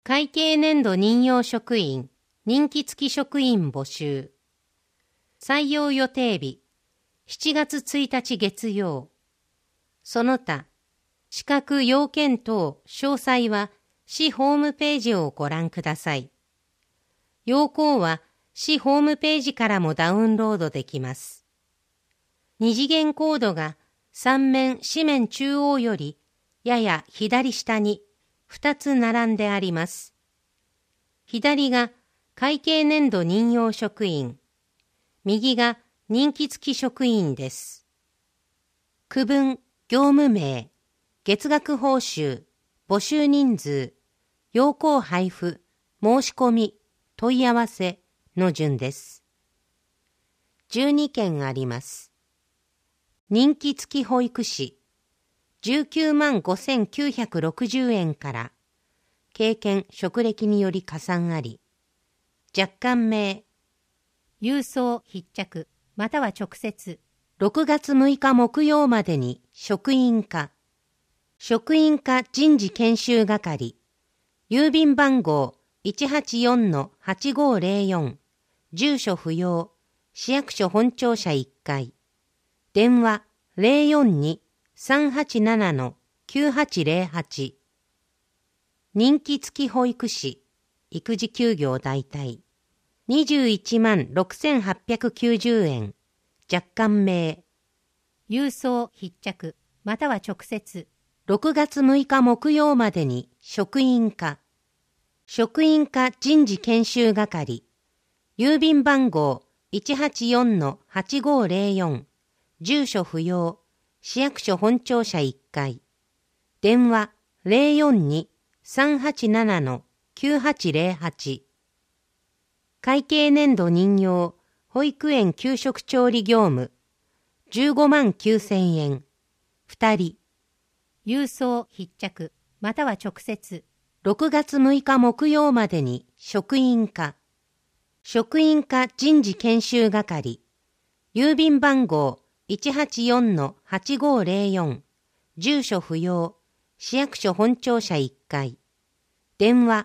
会計年度任用職員、任期付き職員募集。採用予定日、7月1日月曜。その他、資格要件等詳細は市ホームページをご覧ください。要項は市ホームページからもダウンロードできます。二次元コードが3面紙面中央よりやや左下に2つ並んであります。左が会計年度任用職員、右が任期付き職員です。区分、業務名、月額報酬、募集人数、要項配布、申し込み、問い合わせの順です。12件あります。任期付き保育士、19万5,960円から、経験・職歴により加算あり、若干名、郵送必着、または直接、6月6日木曜までに職員課人事研修係、郵便番号 184-8504、住所不要、市役所本庁舎1階、電話 042-387-9808、任期付き保育士、育児休業代替、21万6,890円、若干名、郵送必着、または直接、6月6日木曜までに職員課人事研修係、郵便番号 184-8504、住所不要、市役所本庁舎1階、電話 042-387-9808、会計年度任用、保育園給食調理業務、15万9,000円、2人、郵送必着、または直接、6月6日木曜までに職員課人事研修係、郵便番号 184-8504、住所不要、市役所本庁舎1階、電話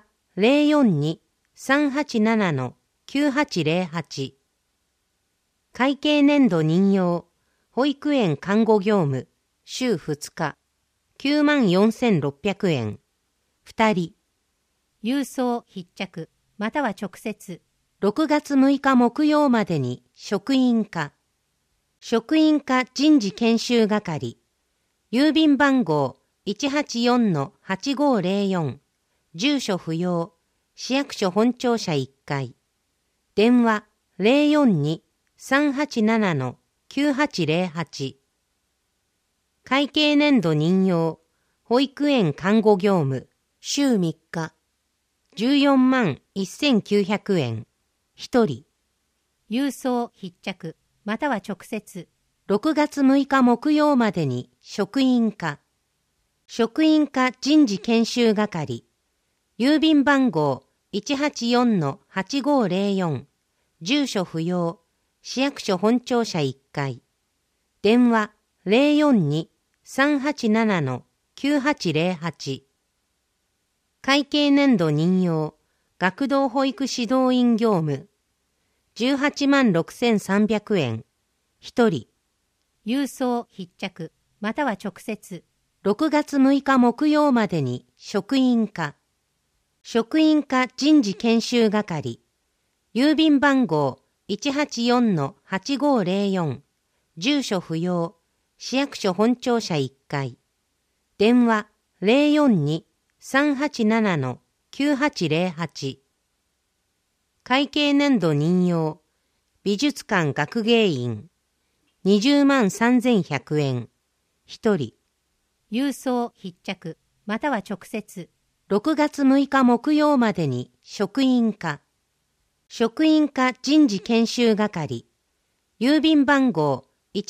042-387-9808、会計年度任用、保育園看護業務、週2日、94,600円、2人、郵送必着、または直接、6月6日木曜までに職員課人事研修係、郵便番号 184-8504、住所不要、市役所本庁舎1階、電話 042-387-9808、会計年度任用、保育園看護業務、週3日、14万1,900円、1人、郵送必着、または直接、6月6日木曜までに職員課人事研修係、郵便番号 184-8504、住所不要、市役所本庁舎1階、電話 042-387-9808、会計年度任用、学童保育指導員業務、18万6,300円、1人、郵送必着、または直接、6月6日木曜までに職員課人事研修係、郵便番号 184-8504、住所不要、市役所本庁舎1階、電話 042-387-9808、会計年度任用、美術館学芸員、20万3,100円、1人、郵送必着、または直接、6月6日木曜までに職員課人事研修係、郵便番号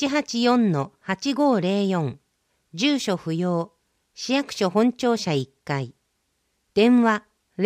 184-8504、住所不要、市役所本庁舎1階、電話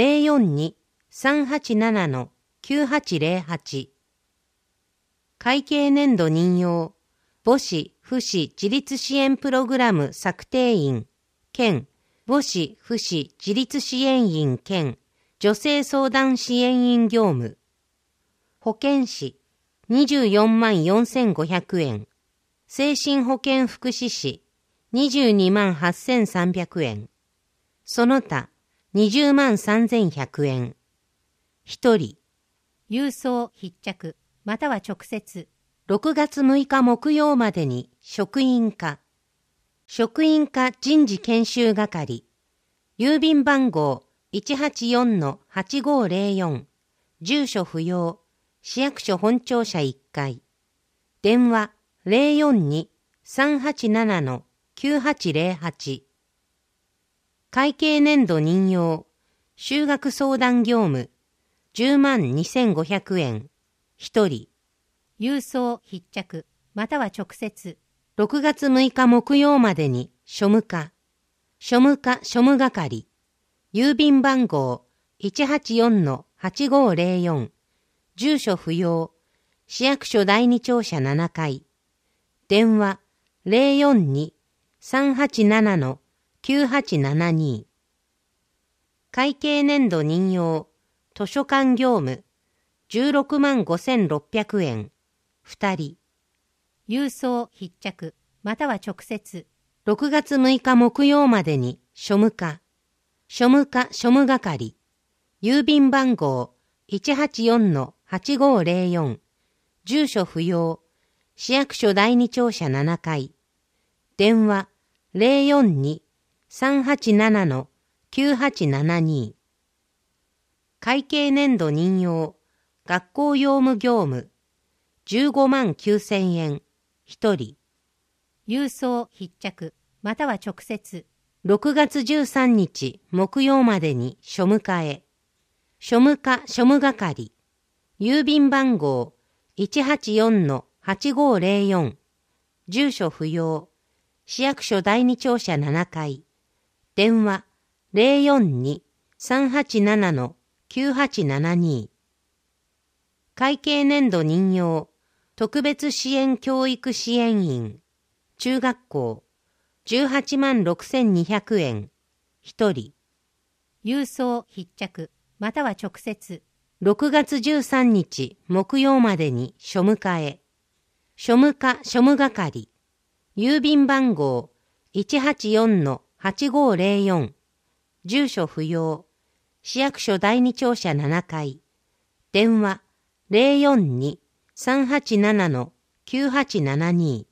042-387-9808、会計年度任用、母子・父子自立支援プログラム策定員兼母子・父子自立支援員兼女性相談支援員業務。保健師、24万4500円。精神保健福祉士、22万8300円。その他、20万3100円。一人、郵送必着、または直接、6月6日木曜までに職員課人事研修係、郵便番号 184-8504、住所不要、市役所本庁舎1階、電話042-387-9808、会計年度任用、就学相談業務、10万2500円、一人、郵送必着、または直接、6月6日木曜までに庶務課庶務係、郵便番号 184-8504、住所不要、市役所第二庁舎7階、電話042-387-9872、会計年度任用、図書館業務、16万5600円、二人、郵送必着、または直接、6月6日木曜までに庶務課庶務係、郵便番号 184-8504、住所不要、市役所第二庁舎7階、電話042-387-9872、会計年度任用、学校用務業務、15万9000円、一人、郵送必着、または直接、6月13日木曜までに庶務課へ、庶務係、郵便番号 184-8504、住所不要、市役所第二庁舎7階、電話042-387-9872、会計年度任用、特別支援教育支援員、中学校、18万6200円、一人、郵送必着、または直接、6月13日木曜までに庶務課へ、庶務係、郵便番号 184-8504、住所不要、市役所第二庁舎7階、電話042-387-9872、